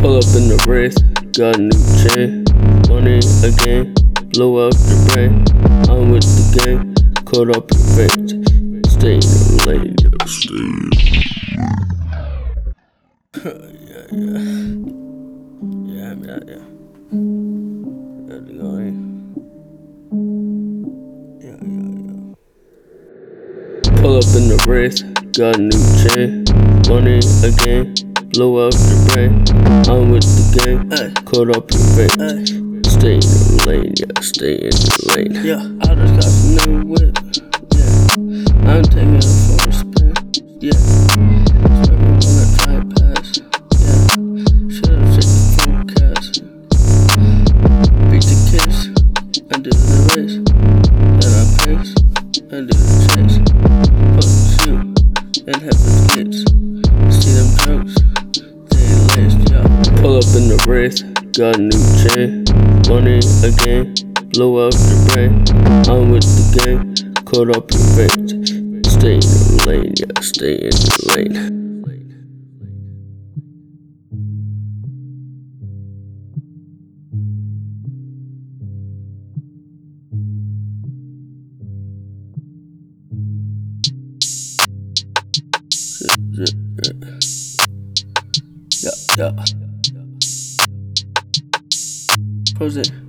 Pull up in the Wraith, got a new chain. Money again, blow out the brain. I'm with the gang, caught up in fate. Stay in the lane, yeah, stay Pull up in the Wraith, got a new chain. Money again, blow out the brain. I'm with the gang, caught up in fate. Stay in the lane, yeah, stay in the lane. Yeah, I just got some new whip. Yeah, I'm taking it for a spin. Yeah, everyone wanna try pass. Yeah, should've taken the phone cast. Beat the kiss, I do the race. Then I pace, I do the chase. Fuck you, and heaven's gates. See them drugs, they laced, yeah. Pull up in the Wraith, got a new chain. Money again, blow out the brain. I'm with the gang, caught up in fate. Stay in the lane, yeah, stay in the lane. Yeah. Prozac.